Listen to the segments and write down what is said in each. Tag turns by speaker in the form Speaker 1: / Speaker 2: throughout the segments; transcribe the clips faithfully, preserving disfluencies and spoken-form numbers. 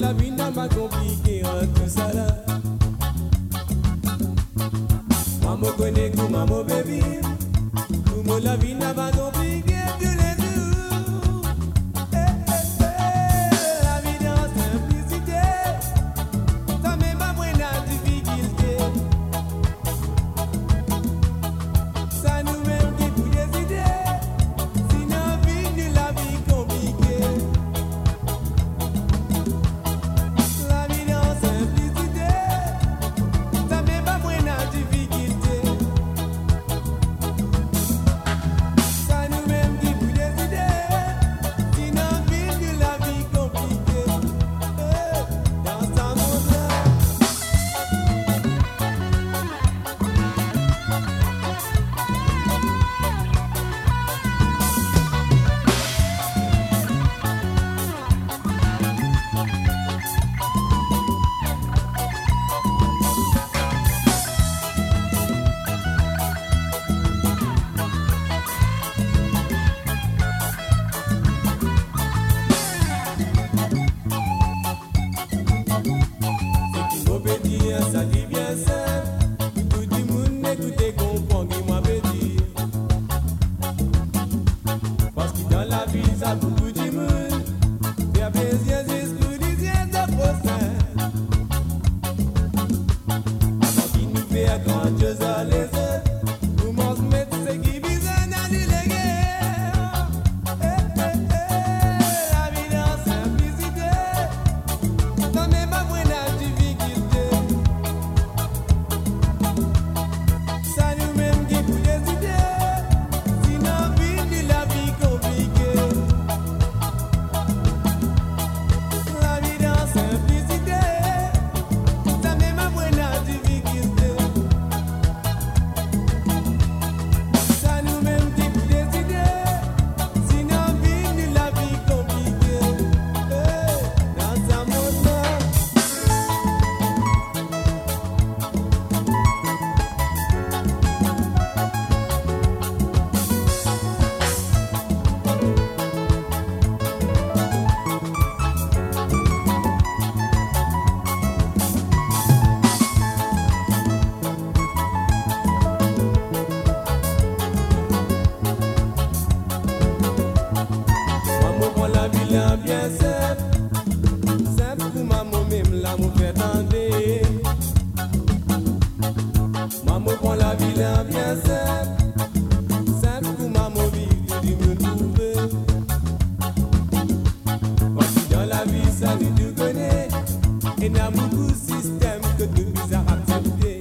Speaker 1: la vie n'a pas compliqué, hein, tout ça là. Maman connaît que maman baby. Comment la vie n'a pas compliqué tous les jours. Eh, eh, eh, la vie dans simplicité. Ça met pas moins la difficulté. Ça nous même qui pour décider. Sinon, vie de la vie compliquée. La vie dans simplicité. Ça met pas moins la difficulté. Ça nous même qui pour décider. Sinon, vie de la vie compliquée. Eh, dans sa monde-là. Obéir, ça dit bien simple. Tout le monde écoutez, comprend qui moi veut dire. Parce que dans la vie, ça beaucoup de monde. Faire plaisir jusqu'au dixième de prochain. Avant qu'il nous fait grand chose à les autres. Pour m'en mettre ce qui vise à déléguer. Eh, eh, eh, la vie dans simplicité. Non, mais pas moins la difficulté. Ça nous même qui pour décider. Sinon, vie de la vie compliquée. La vie dans simplicité. Ça même pas moins la difficulté. Ça nous même qui pour décider. Sinon, vie de la vie compliquée. Eh, dans sa monde-là. Maman prend la vie là bien simple. Simple pour maman même là mon fait tenter. Maman prend la vie là bien simple. Simple pour maman vivre du me trouver. Parce que dans la vie ça nous tout connaît. Et n'a beaucoup de système que tout bizarre accepter.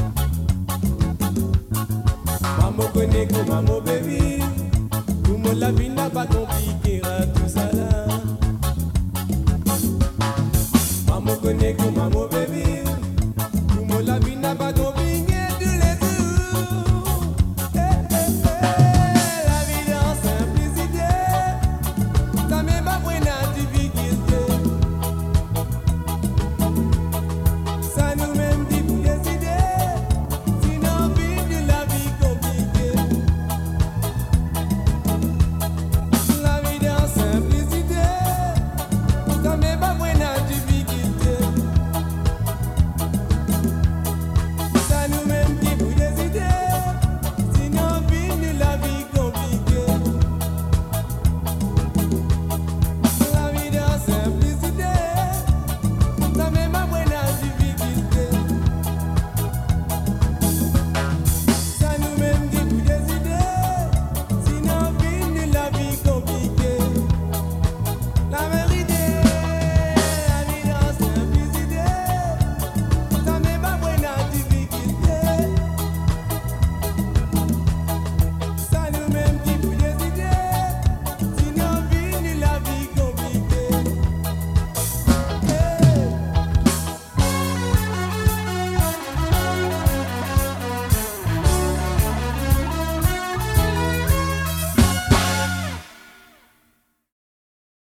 Speaker 1: Maman connaît que maman baby. Comment la vie n'a pas compliqué, hein, tout ça là. Maman connaît que maman baby. Comment la vie